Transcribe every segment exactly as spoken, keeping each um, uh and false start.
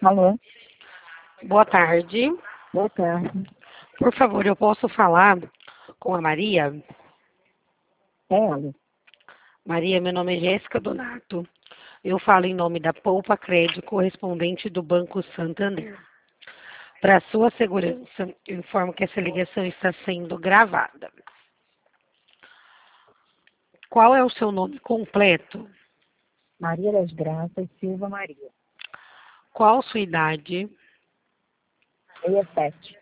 Alô, Boa tarde. boa tarde. Por favor, eu posso falar com a Maria? É ela. Maria, meu nome é Jéssica Donato. Eu falo em nome da Poupa Crédito, correspondente do Banco Santander. Para sua segurança, eu informo que essa ligação está sendo gravada. Qual é o seu nome completo? Maria das Graças Silva Maria. Qual sua idade? sessenta e sete.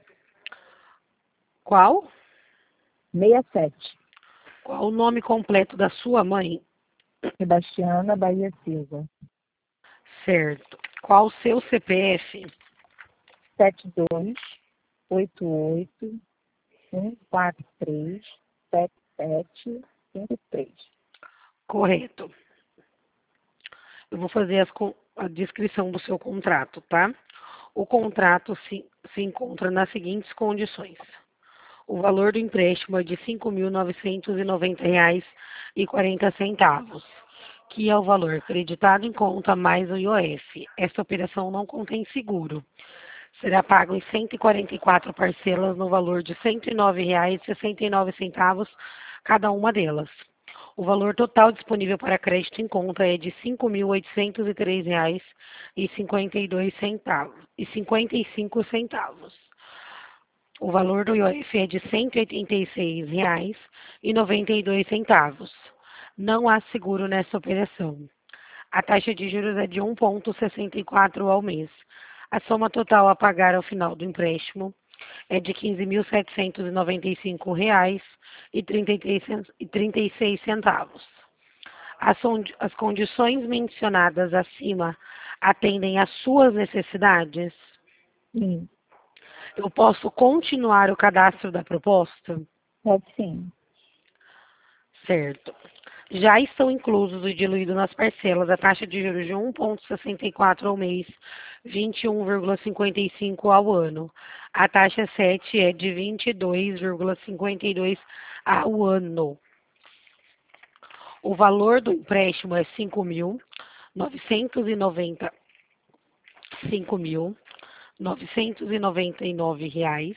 Qual? sessenta e sete. Qual o nome completo da sua mãe? Sebastiana Bahia Silva. Certo. Qual o seu C P F? sete dois oito oito um quatro três sete sete cinco três. Correto. Eu vou fazer as con- a descrição do seu contrato, tá? O contrato se, se encontra nas seguintes condições. O valor do empréstimo é de cinco mil novecentos e noventa reais e quarenta centavos, que é o valor creditado em conta mais o I O F. Esta operação não contém seguro. Será pago em cento e quarenta e quatro parcelas no valor de cento e nove reais e sessenta e nove centavos cada uma delas. O valor total disponível para crédito em conta é de cinco mil oitocentos e três reais e cinquenta e dois centavos e cinquenta e cinco centavos. O valor do I O F é de cento e oitenta e seis reais e noventa e dois centavos. Não há seguro nessa operação. A taxa de juros é de um vírgula sessenta e quatro ao mês. A soma total a pagar ao final do empréstimo é de quinze mil setecentos e noventa e cinco reais e trinta e seis centavos. As, as condições mencionadas acima atendem às suas necessidades? Sim, Eu posso continuar o cadastro da proposta? pode sim. Certo. Já estão inclusos e diluídos nas parcelas a taxa de juros de um vírgula sessenta e quatro ao mês, vinte e um vírgula cinquenta e cinco ao ano. A taxa sete é de vinte e dois vírgula cinquenta e dois ao ano. O valor do empréstimo é cinco mil novecentos e noventa, cinco mil novecentos e noventa e nove reais.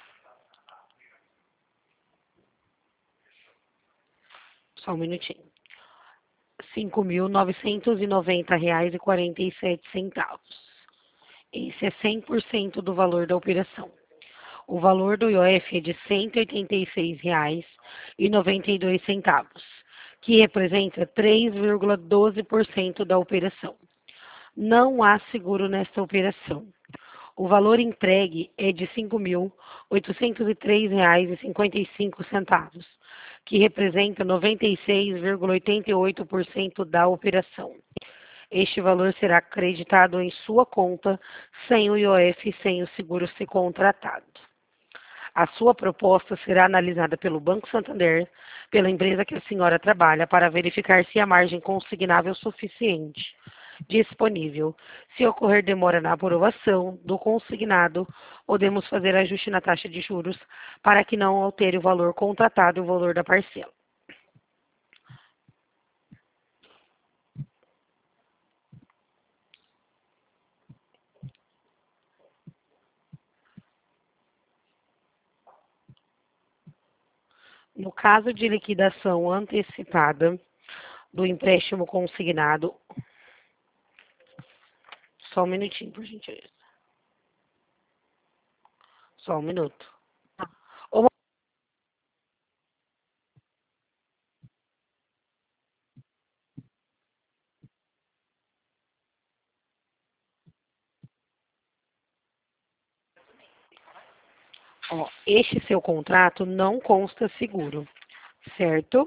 Só um minutinho. cinco mil novecentos e noventa reais e quarenta e sete centavos. Esse é cem por cento do valor da operação. O valor do I O F é de cento e oitenta e seis reais e noventa e dois centavos, que representa três vírgula doze por cento da operação. Não há seguro nesta operação. O valor entregue é de cinco mil oitocentos e três reais e cinquenta e cinco centavos, que representa noventa e seis vírgula oitenta e oito por cento da operação. Este valor será acreditado em sua conta sem o I O F e sem o seguro ser contratado. A sua proposta será analisada pelo Banco Santander, pela empresa que a senhora trabalha, para verificar se a margem consignável é suficiente disponível. Se ocorrer demora na aprovação do consignado, podemos fazer ajuste na taxa de juros para que não altere o valor contratado e o valor da parcela. No caso de liquidação antecipada do empréstimo consignado, só um minutinho, por gentileza. Só um minuto. Ô, ó, este seu contrato não consta seguro, certo?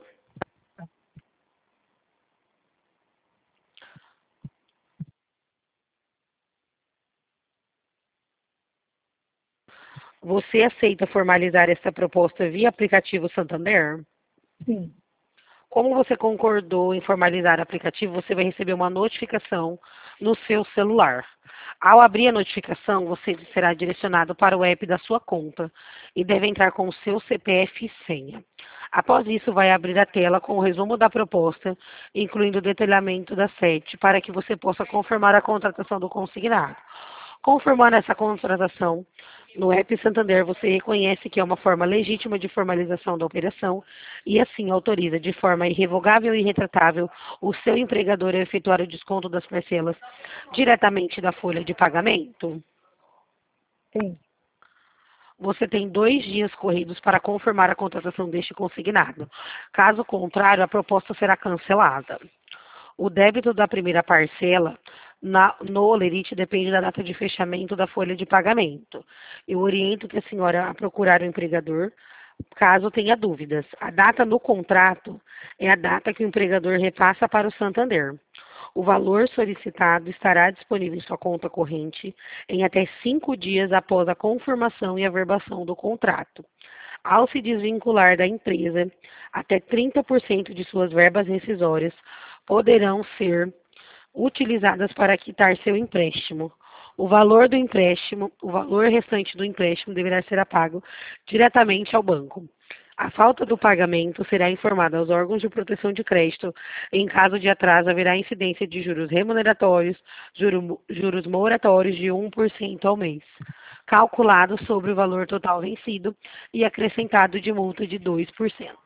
Você aceita formalizar essa proposta via aplicativo Santander? Sim, Como você concordou em formalizar o aplicativo, você vai receber uma notificação no seu celular. Ao abrir a notificação, você será direcionado para o app da sua conta e deve entrar com o seu C P F e senha. Após isso, vai abrir a tela com o resumo da proposta, incluindo o detalhamento da sete, para que você possa confirmar a contratação do consignado. Confirmando essa contratação, no app Santander você reconhece que é uma forma legítima de formalização da operação e assim autoriza de forma irrevogável e irretratável o seu empregador a efetuar o desconto das parcelas diretamente da folha de pagamento. Sim. Você tem dois dias corridos para confirmar a contratação deste consignado. Caso contrário, a proposta será cancelada. O débito da primeira parcela na, no Olerite depende da data de fechamento da folha de pagamento. Eu oriento que a senhora a procurar o empregador, caso tenha dúvidas. A data no contrato é a data que o empregador repassa para o Santander. O valor solicitado estará disponível em sua conta corrente em até cinco dias após a confirmação e averbação do contrato. Ao se desvincular da empresa, até trinta por cento de suas verbas rescisórias poderão ser utilizadas para quitar seu empréstimo. O valor do empréstimo, o valor restante do empréstimo deverá ser pago diretamente ao banco. A falta do pagamento será informada aos órgãos de proteção de crédito. Em caso de atraso, haverá incidência de juros remuneratórios, juro, juros moratórios de um por cento ao mês, calculado sobre o valor total vencido e acrescentado de multa de dois por cento.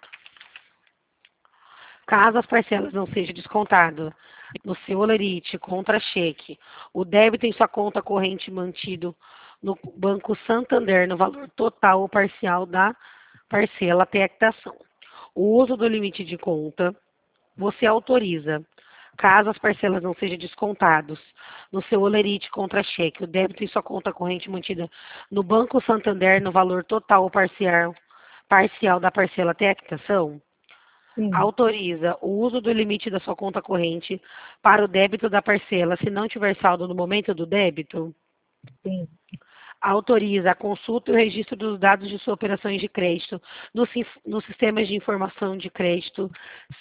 Caso as parcelas não sejam descontadas no seu Olerite contra cheque, o débito em sua conta corrente mantido no Banco Santander no valor total ou parcial da parcela até a quitação. O uso do limite de conta você autoriza, caso as parcelas não sejam descontadas no seu Olerite contra cheque, o débito em sua conta corrente mantida no Banco Santander no valor total ou parcial, parcial da parcela até a quitação. Sim. Autoriza o uso do limite da sua conta corrente para o débito da parcela se não tiver saldo no momento do débito. Sim. Autoriza a consulta e o registro dos dados de suas operações de crédito no, no Sistema de Informação de Crédito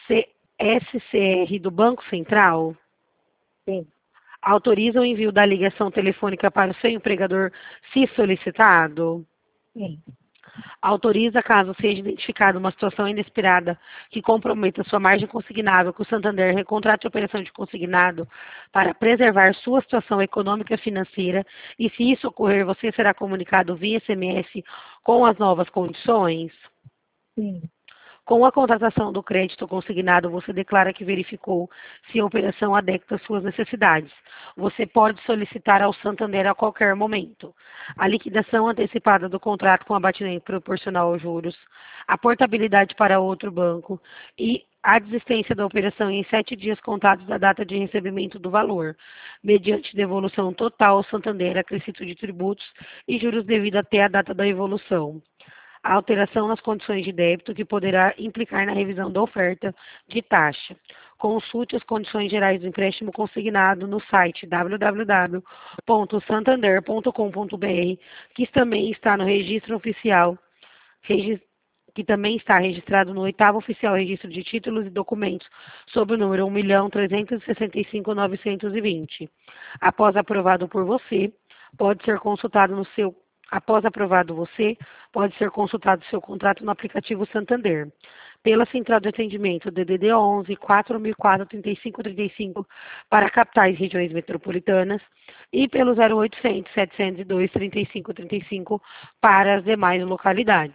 S C R do Banco Central. Sim. Autoriza o envio da ligação telefônica para o seu empregador, se solicitado. Sim. Autoriza, caso seja identificada uma situação inesperada que comprometa sua margem consignável, que o Santander recontrate a operação de consignado para preservar sua situação econômica e financeira, e se isso ocorrer, você será comunicado via S M S com as novas condições? Sim. Com a contratação do crédito consignado, você declara que verificou se a operação adequa às suas necessidades. Você pode solicitar ao Santander a qualquer momento a liquidação antecipada do contrato com abatimento proporcional aos juros, a portabilidade para outro banco e a desistência da operação em sete dias contados da data de recebimento do valor, mediante devolução total ao Santander, acrescido de tributos e juros devido até a data da evolução. A alteração nas condições de débito que poderá implicar na revisão da oferta de taxa. Consulte as condições gerais do empréstimo consignado no site w w w ponto santander ponto com ponto b r, que também está no registro oficial, que também está registrado no oitavo oficial registro de títulos e documentos, sob o número um milhão trezentos e sessenta e cinco mil novecentos e vinte. Após aprovado por você, pode ser consultado no seu Após aprovado você, pode ser consultado seu contrato no aplicativo Santander, pela Central de Atendimento D D D onze, quatro mil e quatro, trinta e cinco trinta e cinco para capitais e regiões metropolitanas e pelo zero oitocentos, setecentos e dois, trinta e cinco trinta e cinco para as demais localidades.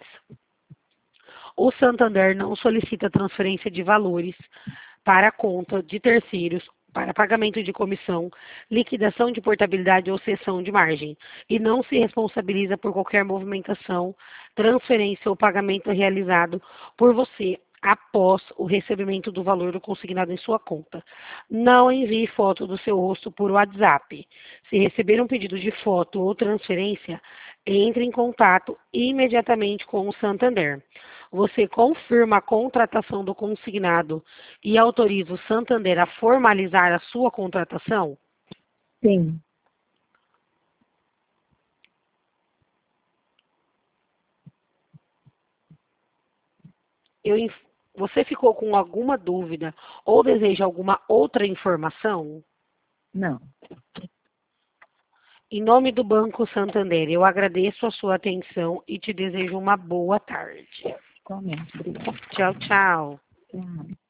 O Santander não solicita transferência de valores para a conta de terceiros para pagamento de comissão, liquidação de portabilidade ou cessão de margem, e não se responsabiliza por qualquer movimentação, transferência ou pagamento realizado por você após o recebimento do valor consignado em sua conta. Não envie foto do seu rosto por WhatsApp. Se receber um pedido de foto ou transferência, entre em contato imediatamente com o Santander. Você confirma a contratação do consignado e autoriza o Santander a formalizar a sua contratação? Sim. Eu, você ficou com alguma dúvida ou deseja alguma outra informação? Não. Em nome do Banco Santander, eu agradeço a sua atenção e te desejo uma boa tarde. Igualmente. Obrigada. Tchau, tchau. Tchau.